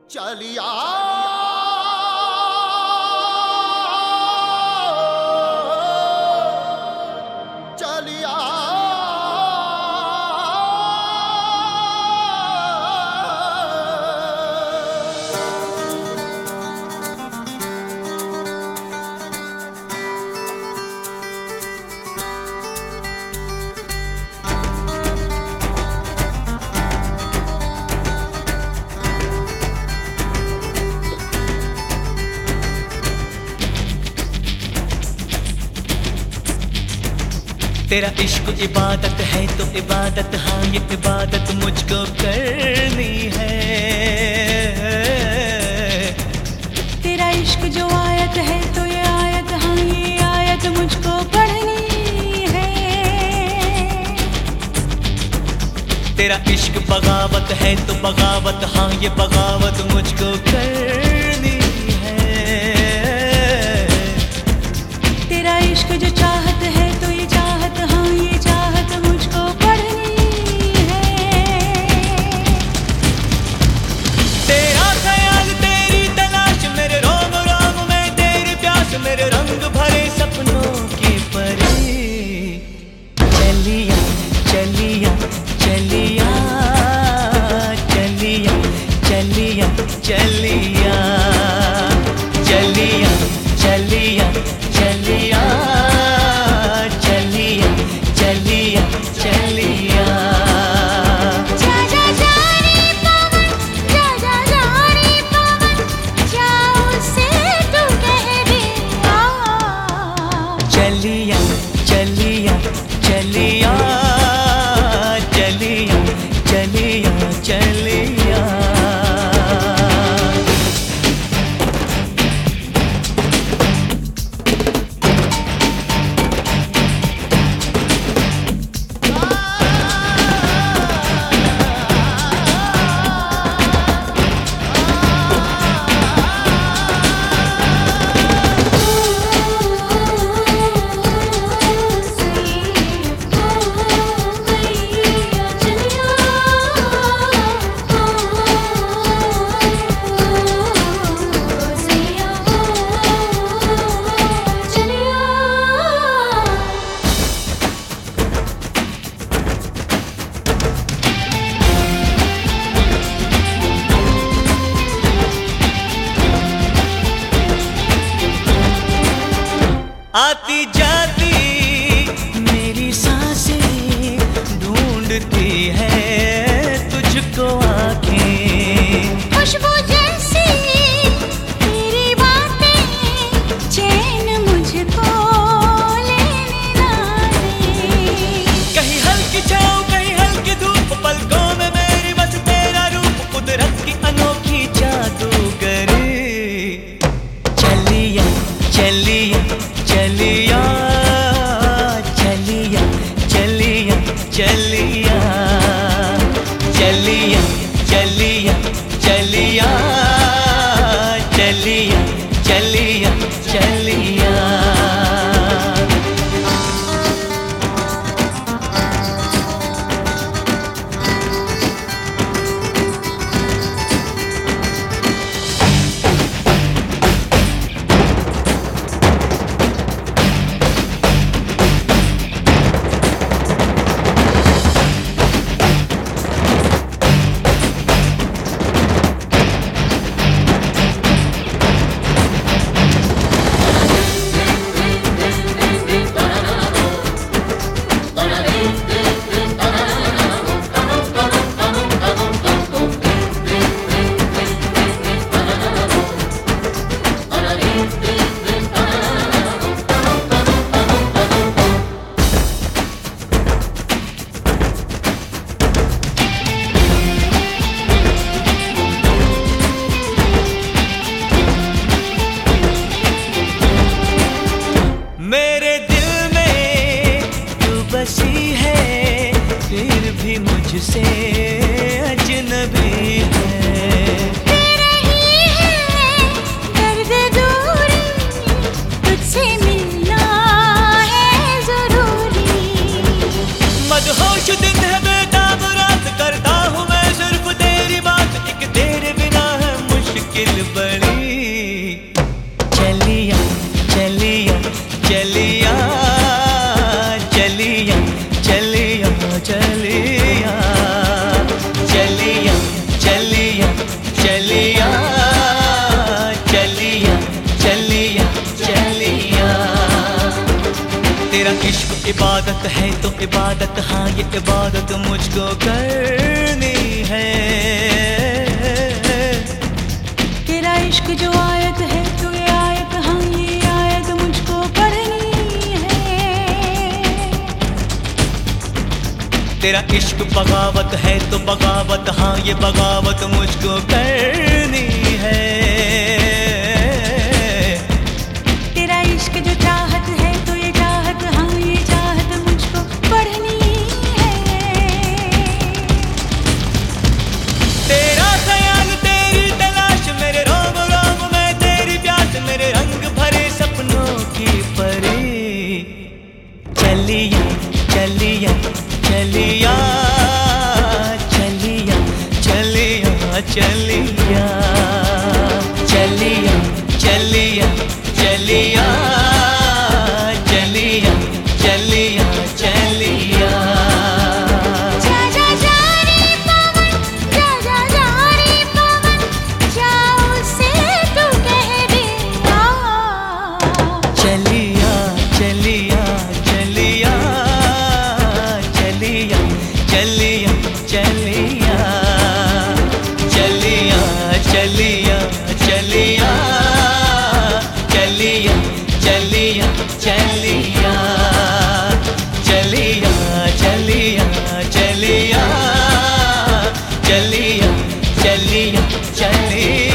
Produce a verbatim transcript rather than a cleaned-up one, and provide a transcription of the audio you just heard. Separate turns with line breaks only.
चलिया चलिया
तेरा इश्क इबादत है तो इबादत, हाँ ये इबादत मुझको करनी है।
तेरा इश्क जो आयत है तो ये आयत, हाँ ये आयत मुझको पढ़नी है।
तेरा इश्क बगावत है तो बगावत, हाँ ये बगावत मुझको करनी है।
तेरा इश्क जो चाहत है तो ये चाहत, हाँ ये चाहत मुझको पढ़नी है।
तेरा ख्याल तेरी तलाश, मेरे रोम रोम में तेरी प्यास, मेरे रंग भरे सपनों की परी। चलिया चलिया चलिया चलिया चलिया चलिया चलिया चलिया चलिया चलिया चलिया चलिया।
जा जा जा रे पवन, जा जा जा रे पवन, जा उसे तू कह दे आ।
चलिया चलिया चलिया चलिया चलिया चलिया। इबादत है तो इबादत, हाँ ये इबादत मुझको करनी है।
तेरा इश्क जो आयत है तो ये आयत, हाँ ये आयत मुझको पढ़नी है।
तेरा इश्क बगावत है तो बगावत, हाँ ये बगावत मुझको करनी है।
तेरा इश्क जो चाहत है तो ये चाहत, हाँ ये चाहत मुझको पढ़नी है।
तेरा ख्याल तेरी तलाश, मेरे रोम रोम में तेरी प्यास, मेरे रंग भरे सपनों की परी। चलिया चलिया चलिया चलिया चलिया चलिया चलिया चलिया चलिया चलिया चलिया चलिया।
जा जा जा रे पवन, जा जा जा रे पवन, जाओ से तू कह दे आ।
चलिया चलिया चलिया चलिया चलिया चलिया चलिया चलिया चलिया चलिया चलिया चलिया चलिया चलिया चलिया चलिया चलिया चलिया।